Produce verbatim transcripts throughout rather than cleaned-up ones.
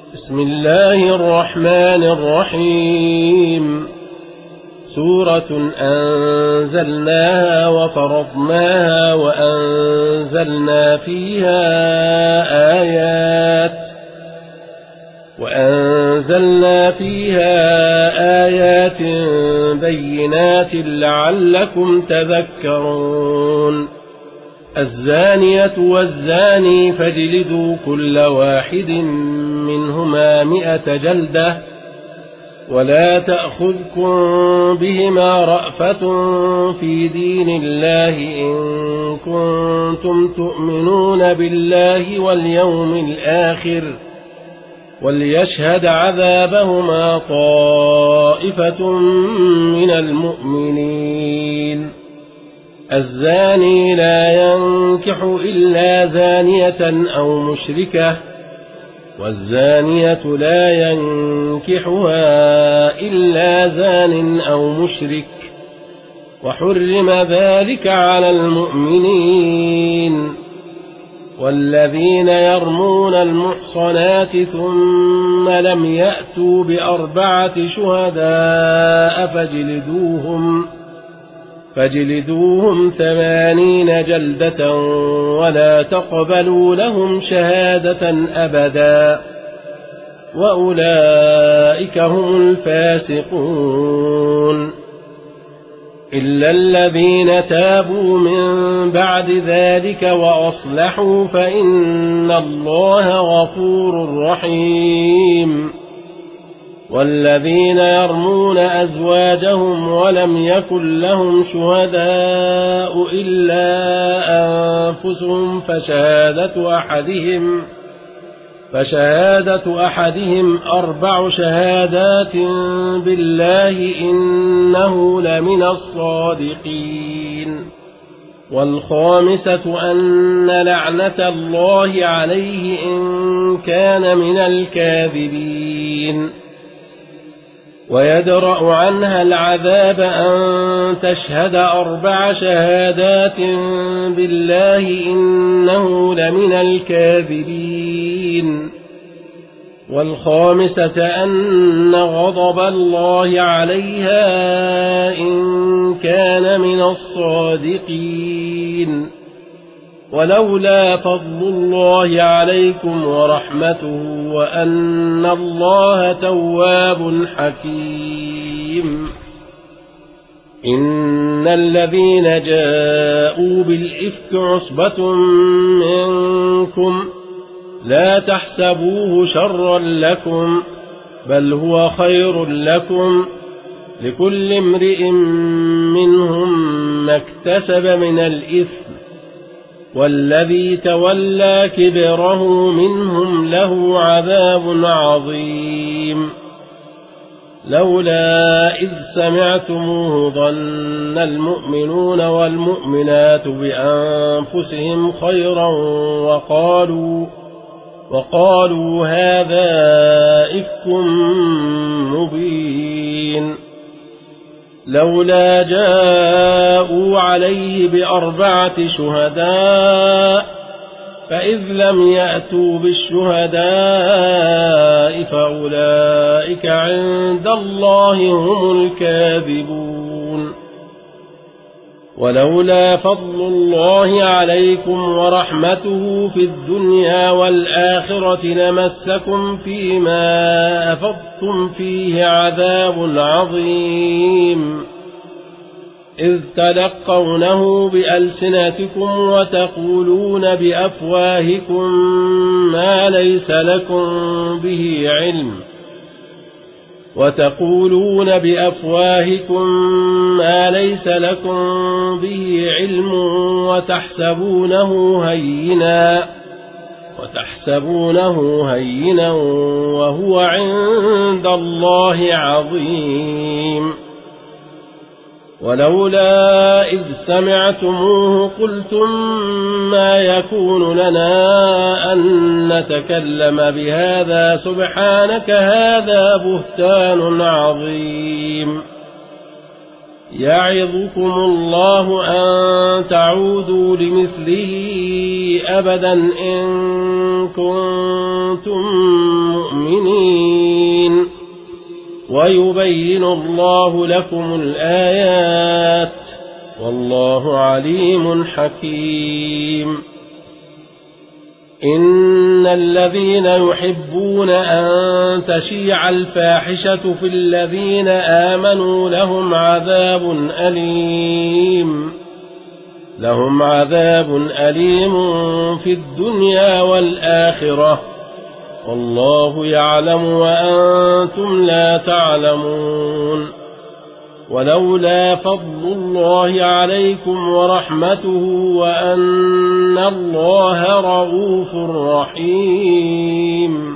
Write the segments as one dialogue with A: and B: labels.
A: بسم الله الرحمن الرحيم. سورة أنزلناها وفرضناها وأنزلنا فيها آيات وأنزلنا فيها آيات بينات لعلكم تذكرون. الزانية والزاني فاجلدوا كل واحد منهما مئة جلدة ولا تأخذكم بهما رأفة في دين الله إن كنتم تؤمنون بالله واليوم الآخر وليشهد عذابهما طائفة من المؤمنين. الزاني لا ينكح إلا زانية أو مشركة والزانية لا ينكحها إلا زان أو مشرك وحرم ذلك على المؤمنين. والذين يرمون المحصنات ثم لم يأتوا بأربعة شهداء فاجلدوهم فاجلدوهم ثمانين جلدة ولا تقبلوا لهم شهادة أبدا وأولئك هم الفاسقون. إلا الذين تابوا من بعد ذلك وأصلحوا فإن الله غفور رحيم. والذين يرمون أزواجهم ولم يكن لهم شهداء إلا أنفسهم فشهادة أحدهم فشهادة أحدهم أربع شهادات بالله إنه لمن الصادقين. والخامسة أن لعنة الله عليه إن كان من الكاذبين. ويدرأ عنها العذاب أن تشهد أربع شهادات بالله إنه لمن الكاذبين. والخامسة أن غضب الله عليها إن كان من الصادقين. ولولا فضل الله عليكم ورحمته وأن الله تواب حكيم. إن الذين جاءوا بالإفك عصبة منكم لا تحسبوه شرا لكم بل هو خير لكم لكل امرئ منهم ما اكتسب من الإثم والذي تولى كبره منهم له عذاب عظيم. لولا إذ سمعتموه ظن المؤمنون والمؤمنات بأنفسهم خيرا وقالوا وقالوا هذا إفك مبين. لولا جاءوا عليه بأربعة شهداء فإذ لم يأتوا بالشهداء فأولئك عند الله هم الكاذبون. ولولا فضل الله عليكم ورحمته في الدنيا والآخرة لمسكم فيما أفضتم فيه عذاب عظيم إذ تلقونه بألسنتكم وتقولون بأفواهكم ما ليس لكم به علم وتقولون بأفواهكم ما ليس لكم به علم وتحسبونه هينا وتحسبونه هينا وهو عند الله عظيم. ولولا إذ سمعتموه قلتم ما يكون لنا أن نتكلم بهذا سبحانك هذا بهتان عظيم. يعظكم الله أن تعودوا لمثله أبدا إن كنتم المؤمنين ويبين الله لكم الآيات والله عليم حكيم إن الذين يحبون أن تشيع الفاحشة في الذين آمنوا لهم عذاب أليم لهم عذاب أليم في الدنيا والآخرة والله يعلم وأنتم لا تعلمون ولولا فضل الله عليكم ورحمته وأن الله رؤوف رحيم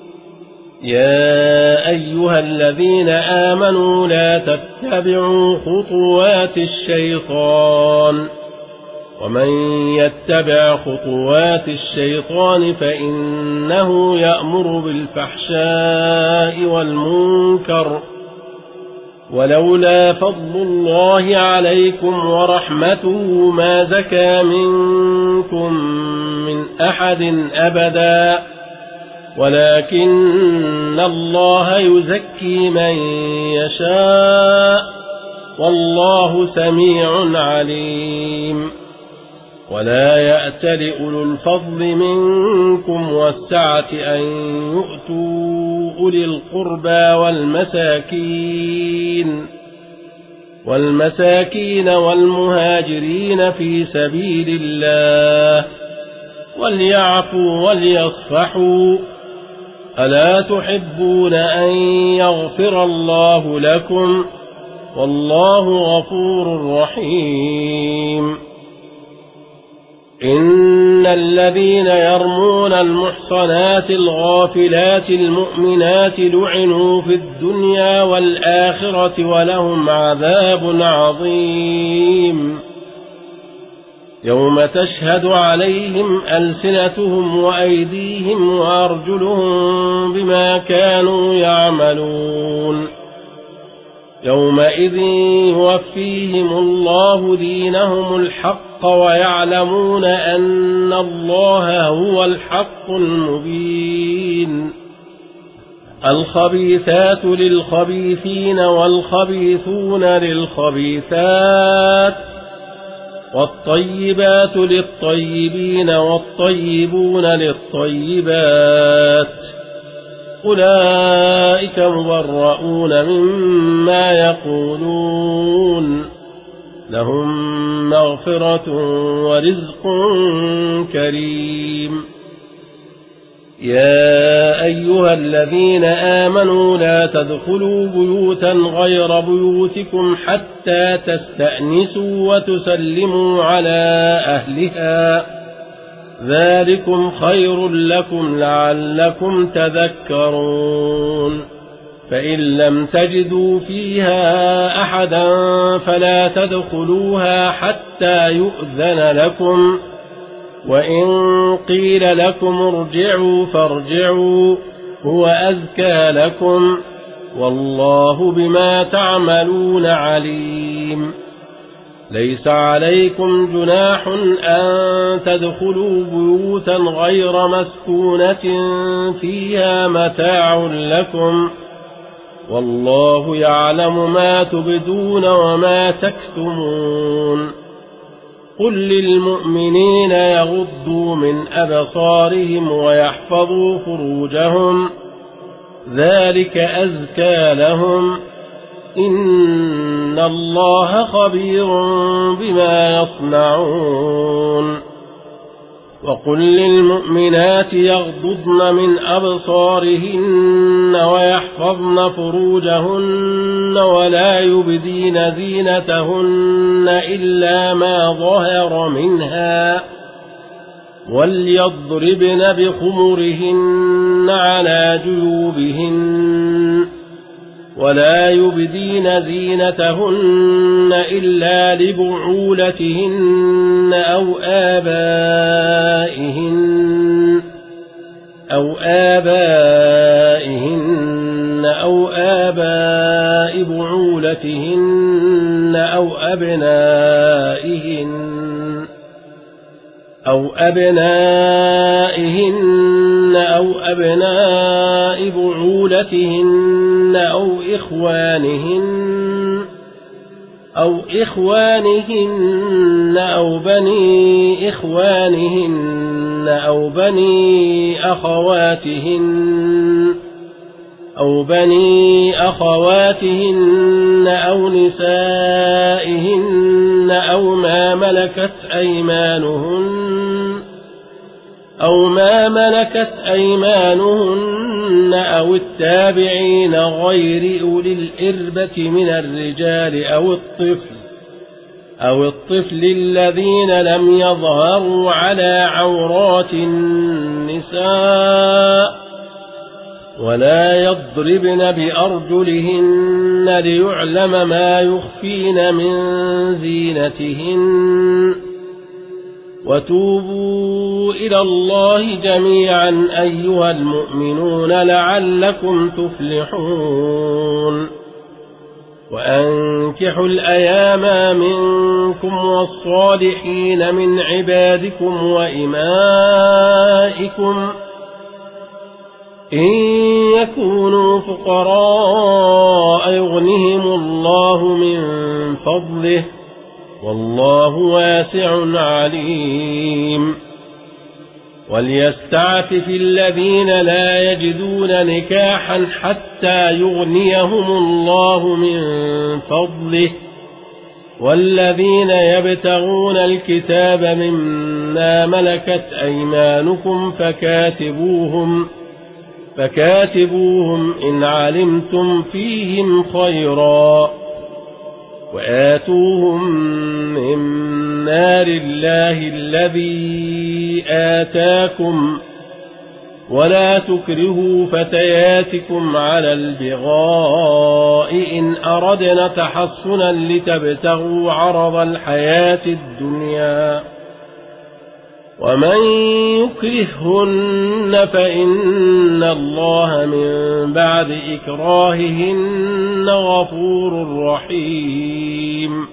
A: يا أيها الذين آمنوا لا تتبعوا خطوات الشيطان ومن يتبع خطوات الشيطان فإنه يأمر بالفحشاء والمنكر ولولا فضل الله عليكم ورحمته ما زكى منكم من أحد أبدا ولكن الله يزكي من يشاء والله سميع عليم ولا يأتل أولو الفضل منكم والسعة أن يؤتوا أولي القربى والمساكين والمساكين والمهاجرين في سبيل الله وليعفوا وليصفحوا ألا تحبون أن يغفر الله لكم والله غفور رحيم إن الذين يرمون المحصنات الغافلات المؤمنات لعنوا في الدنيا والآخرة ولهم عذاب عظيم يوم تشهد عليهم ألسنتهم وأيديهم وأرجلهم بما كانوا يعملون يومئذ يوفيهم الله دينهم الحق ويعلمون أن الله هو الحق المبين الخبيثات للخبيثين والخبيثون للخبيثات والطيبات للطيبين والطيبون للطيبات أولئك مبرؤون مما يقولون لهم مغفرة ورزق كريم يا أيها الذين آمنوا لا تدخلوا بيوتا غير بيوتكم حتى تستأنسوا وتسلموا على أهلها ذلكم خير لكم لعلكم تذكرون فإن لم تجدوا فيها أحدا فلا تدخلوها حتى يؤذن لكم وإن قيل لكم ارجعوا فارجعوا هو أزكى لكم والله بما تعملون عليم ليس عليكم جناح أن تدخلوا بيوتا غير مسكونة فيها متاع لكم والله يعلم ما تبدون وما تكتمون قل للمؤمنين يغضوا من أبصارهم ويحفظوا فروجهم ذلك أزكى لهم إن الله خبير بما يصنعون وقل للمؤمنات يغضضن من أبصارهن ويحفظن فروجهن ولا يبدين زينتهن إلا ما ظهر منها وليضربن بخمرهن على جيوبهن ولا يبدين زينتهن إلا لبعولتهن أو آبائهن أو آبائهن أو آباء بعولتهن أو أبنائهن أو أبنائهن أو أبناء بعولتهن أو إخوانهن أو إخوانهن أو بني إخوانهن أو بني أخواتهن أو بني أخواتهن أو نسائهن أو ما ملكت أيمانهن أو ما ملكت أيمانهن أو التابعين غير أولي الإربة من الرجال أو الطفل أو الطفل الذين لم يظهروا على عورات النساء ولا يضربن بأرجلهن ليعلم ما يخفين من زينتهن وتوبوا إلى الله جميعا أيها المؤمنون لعلكم تفلحون وأنكحوا الأيام منكم والصالحين من عبادكم وإمائكم إن يكونوا فقراء يغنهم الله من فضله والله واسع عليم وليستعفف الذين لا يجدون نكاحا حتى يغنيهم الله من فضله والذين يبتغون الكتاب مما ملكت أيمانكم فكاتبوهم فكاتبوهم إن علمتم فيهم خيرا وآتوهم من مال الله الذي آتاكم ولا تكرهوا فتياتكم على البغاء إن أردنا تحصنا لتبتغوا عرض الحياة الدنيا ومن يكرهن فإن الله من بعد إكراههن غفور رحيم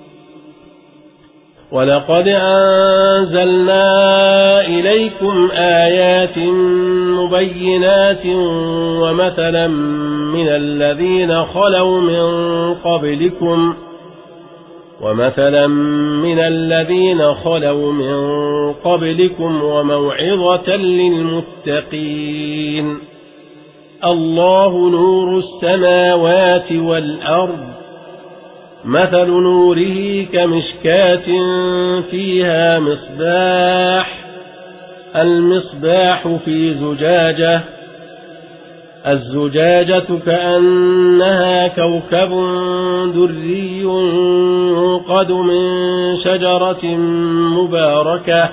A: ولقد أنزلنا إليكم آيات مبينات ومثلا من الذين خلوا من قبلكم ومثلا من الذين خلوا من قبلكم وموعظة للمتقين الله نور السماوات والأرض مثل نوره كمشكاة فيها مصباح المصباح في زجاجة الزجاجة كأنها كوكب دري يوقد من شجرة مباركة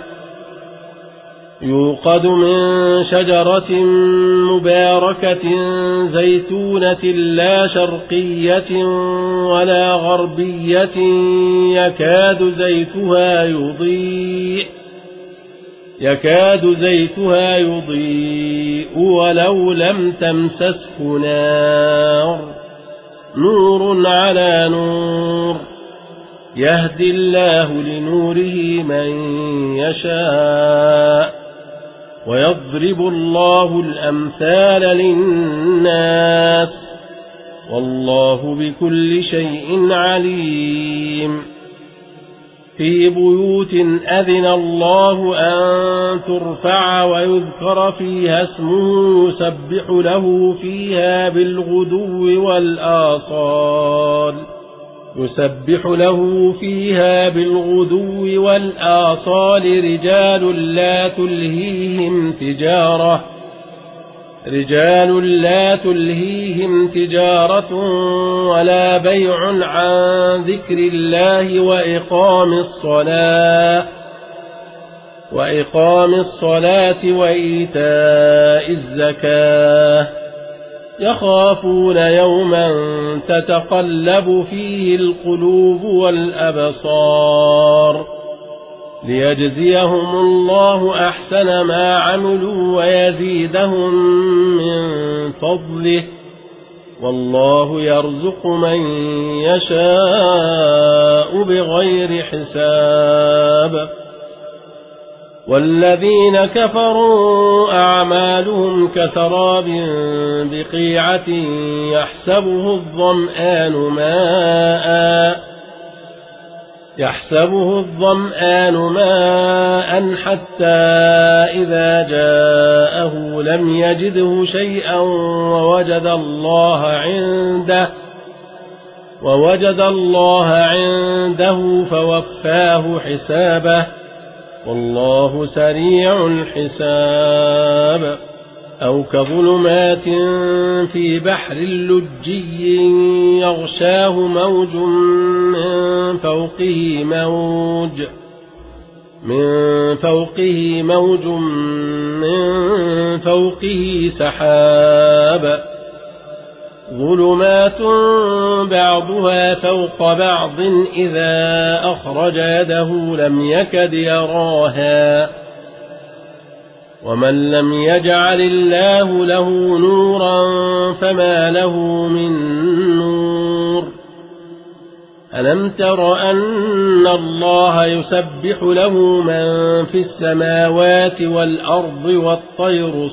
A: يوقد من شجرة مباركة زيتونة لا شرقية ولا غربية يكاد زيتها يضيء يكاد زيتها يضيء ولو لم تمسسه نار نور على نور يهدي الله لنوره من يشاء ويضرب الله الأمثال للناس والله بكل شيء عليم في بيوت أذن الله أن ترفع ويذكر فيها اسمه يسبح له فيها بالغدو والآصال يسبح له فيها بالغدو والآصال رجال لا تلهيهم تجارة رجال لا تلهيهم تجارة ولا بيع عن ذكر الله وإقام الصلاة وإقام الصلاة وإيتاء الزكاة يخافون يوما تتقلب فيه القلوب والأبصار ليجزيهم الله أحسن ما عملوا ويزيدهم من فضله والله يرزق من يشاء بغير حساب والذين كفروا أعمالهم كسراب بقيعة يحسبه الظمآن ماء يحسبه الظمآن ماء حتى إذا جاءه لم يجده شيئا ووجد الله عنده ووجد الله عنده فوفاه حسابه والله سريع الحساب أو كظلمات في بحر لجي يغشاه موج من فوقه موج من فوقه موج من فوقه سحاب ظلمات بعضها فوق بعض إذا أخرج يده لم يكد يراها ومن لم يجعل الله له نورا فما له من نور ألم تر أن الله يسبح له من في السماوات والأرض والطير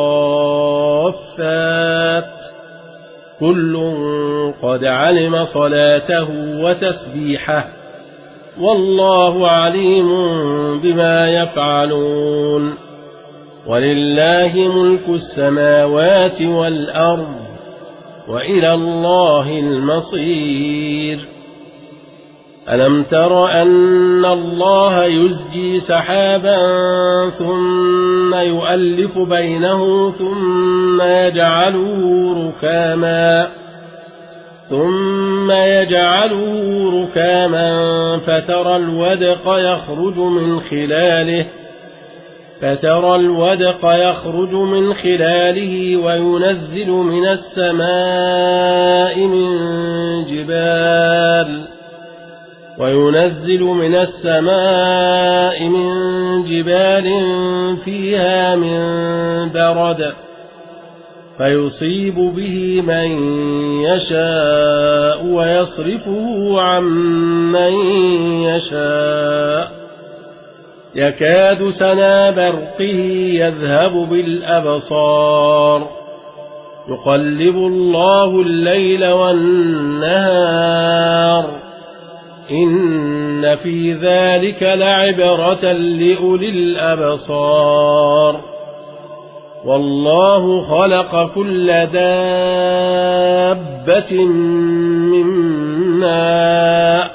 A: صافات كل قد علم صلاته وتسبيحه والله عليم بما يفعلون ولله ملك السماوات والأرض وإلى الله المصير ألم تر أن الله يزجي سحابا ثم يؤلف بينه ثم يجعله ركاما ثم يجعله ركاما فترى الودق يخرج من خلاله فترى الودق يخرج من خلاله وينزل من السماء من جبال وينزل من السماء من جبال فيها من برد فيصيب به من يشاء ويصرفه عن من يشاء يكاد سنا برقه يذهب بالأبصار يقلب الله الليل والنهار إن في ذلك لعبرة لأولي الأبصار والله خلق كل دابة من ماء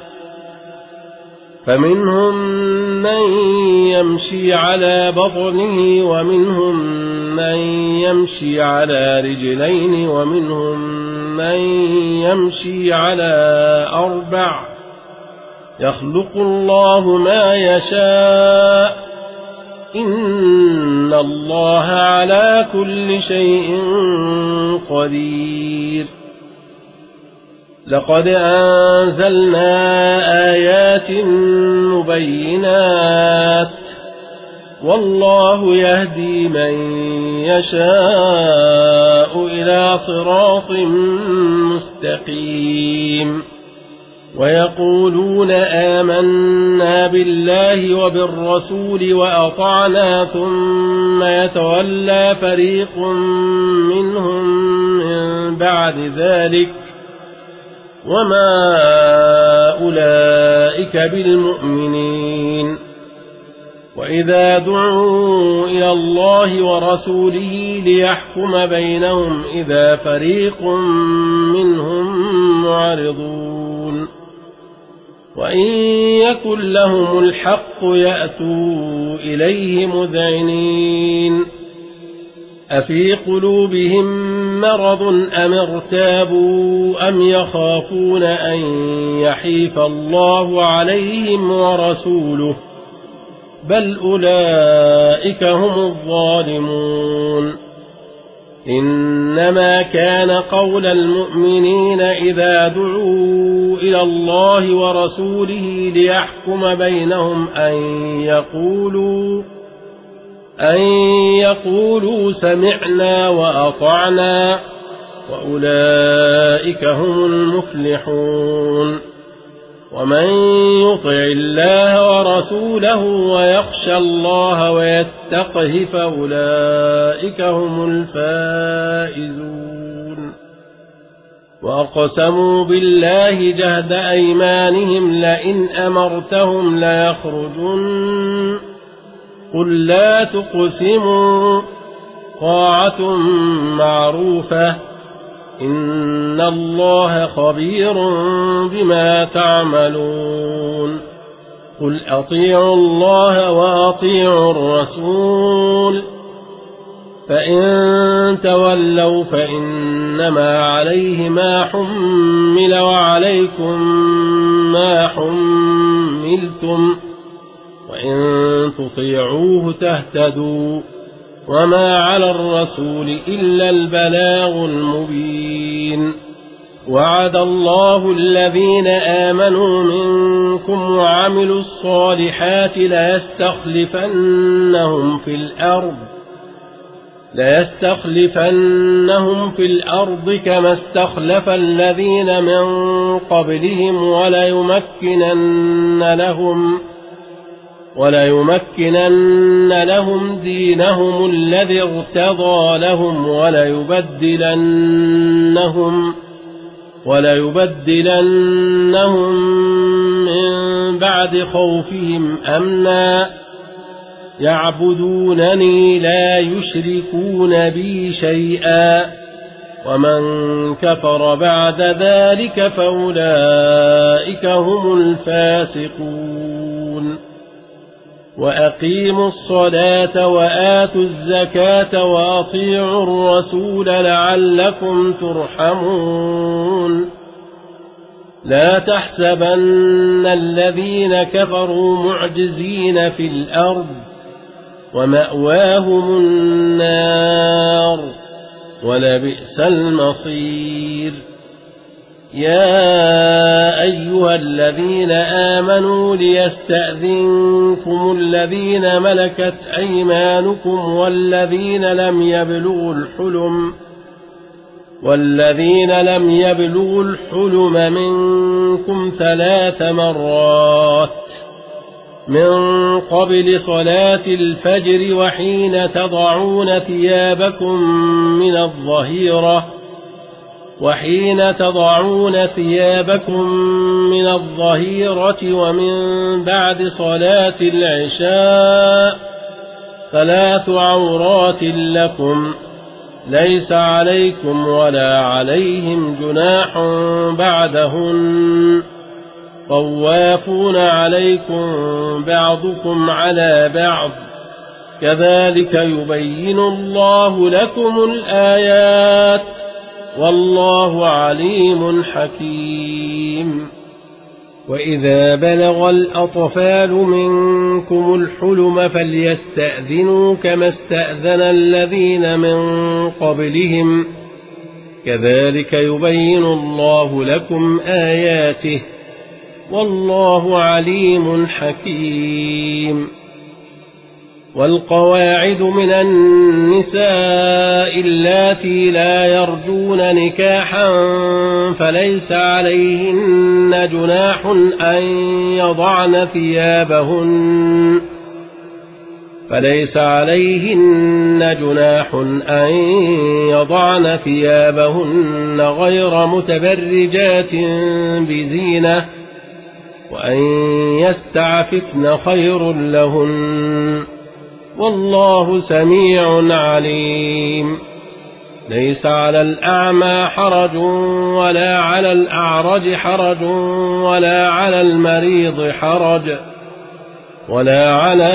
A: فمنهم من يمشي على بطنه ومنهم من يمشي على رجلين ومنهم من يمشي على أربع يخلق الله ما يشاء إن الله على كل شيء قدير لقد أنزلنا آيات مبينات والله يهدي من يشاء إلى صراط مستقيم ويقولون آمنا بالله وبالرسول وأطعنا ثم يتولى فريق منهم من بعد ذلك وما أولئك بالمؤمنين وإذا دعوا إلى الله ورسوله ليحكم بينهم إذا فريق منهم معرضون وإن يكن لهم الحق يأتوا إليه مذعنين أفي قلوبهم مرض أم ارتابوا أم يخافون أن يحيف الله عليهم ورسوله بل أولئك هم الظالمون إنما كان قول المؤمنين إذا دعوا إلى الله ورسوله ليحكم بينهم أن يقولوا أن يقولوا سمعنا وأطعنا وأولئك هم المفلحون ومن يطع الله ورسوله ويخشى الله ويتقه فأولئك هم الفائزون. وأقسموا بالله جهد أيمانهم لئن أمرتهم ليخرجن قل لا تقسموا طاعة معروفة إن الله خبير بما تعملون. قل أطيعوا الله وأطيعوا الرسول فإن تولوا فإنما عليه ما حمل وعليكم ما حملتم وإن تطيعوه تهتدوا وما على الرسول إلا البلاغ المبين. وعد الله الذين آمنوا منكم وعملوا الصالحات ليستخلفنهم في الأرض ليستخلفنهم في الأرض كما استخلف الذين من قبلهم وليمكنن لهم وليمكنن لهم دينهم الذي ارتضى لهم وليبدلنهم وليبدلنهم من بعد خوفهم أمنا يعبدونني لا يشركون بي شيئا ومن كفر بعد ذلك فأولئك هم الفاسقون. وأقيموا الصلاة وآتوا الزكاة وأطيعوا الرسول لعلكم ترحمون. لا تحسبن الذين كفروا معجزين في الأرض ومأواهم النار ولبئس المصير. يا أيها الذين آمنوا ليستأذنكم الذين ملكت أيمانكم والذين لم يبلغوا الحلم والذين لم يبلغوا الحلم منكم ثلاث مرات من قبل صلاة الفجر وحين تضعون ثيابكم من الظهيرة وحين تضعون ثيابكم من الظهيرة ومن بعد صلاة العشاء ثلاث عورات لكم ليس عليكم ولا عليهم جناح بعدهن طوافون عليكم بعضكم على بعض كذلك يبين الله لكم الآيات والله عليم حكيم. وإذا بلغ الأطفال منكم الحلم فليستأذنوا كما استأذن الذين من قبلهم كذلك يبين الله لكم آياته والله عليم حكيم. والقواعد من النساء اللاتي لا يرجون نكاحا فليس عليهن جناح أن يضعن ثيابهن فليس عليهن جناح أن يضعن ثيابهن غير متبرجات بزينة وأن يستعففن خير لهن والله سميع عليم. ليس على الأعمى حرج ولا على الأعرج حرج ولا على المريض حرج ولا على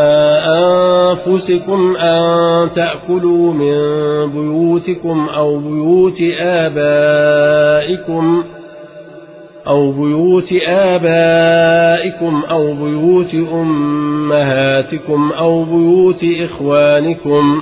A: أنفسكم أن تأكلوا من بيوتكم أو بيوت آبائكم أو بيوت آبائكم أو بيوت أمهاتكم أو بيوت إخوانكم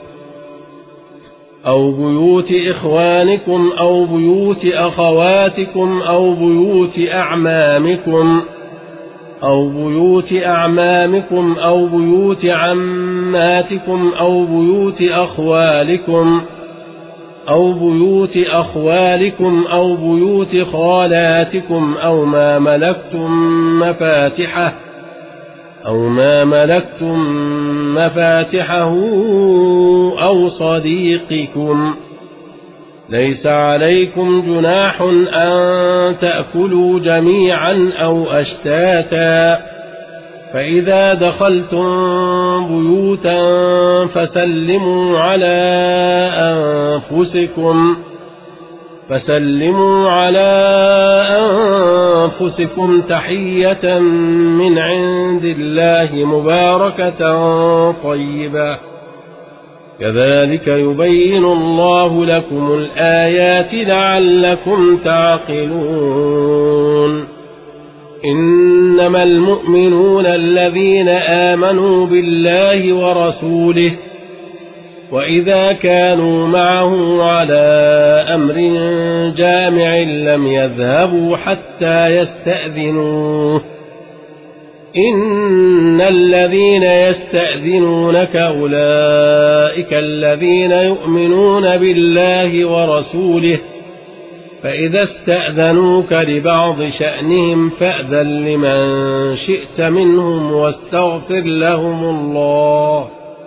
A: أو بيوت إخوانكم أو بيوت أخواتكم أو بيوت أعمامكم أو بيوت أعمامكم أو بيوت عماتكم أو بيوت أخوالكم أو بيوت أخوالكم أو بيوت خالاتكم أو ما ملكتم مفاتحه أو ما ملكتم مفاتحه أو صديقكم. ليس عليكم جناح أن تأكلوا جميعا أو أشتاتا، فإذا دخلتم بيوتا فسلموا على أنفسكم فسلموا على أنفسكم تحية من عند الله مباركة طيبة، كذلك يبين الله لكم الآيات لعلكم تعقلون. إنما المؤمنون الذين آمنوا بالله ورسوله، وإذا كانوا معه على أمر جامع لم يذهبوا حتى يستأذنوه. إن الذين يستأذنونك أولئك الذين يؤمنون بالله ورسوله، فإذا استأذنوك لبعض شأنهم فأذن لمن شئت منهم واستغفر لهم الله،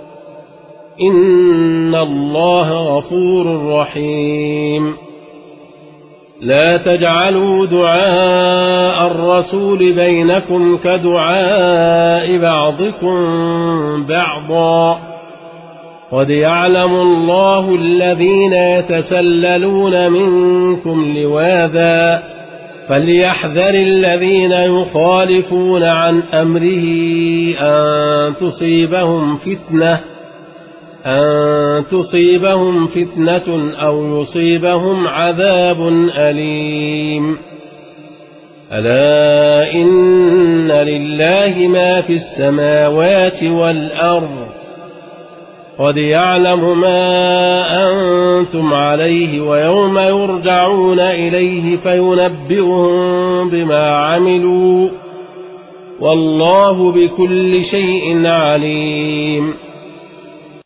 A: إن الله غفور رحيم. لا تجعلوا دعاء الرسول بينكم كدعاء بعضكم بعضا، قد يعلم الله الذين يتسللون منكم لواذا، فليحذر الذين يخالفون عن أمره أن تصيبهم فتنة أن تصيبهم فتنة أو يصيبهم عذاب أليم. ألا إن لله ما في السماوات والأرض، قد يعلم ما أنتم عليه ويوم يرجعون إليه فينبئهم بما عملوا، والله بكل شيء عليم.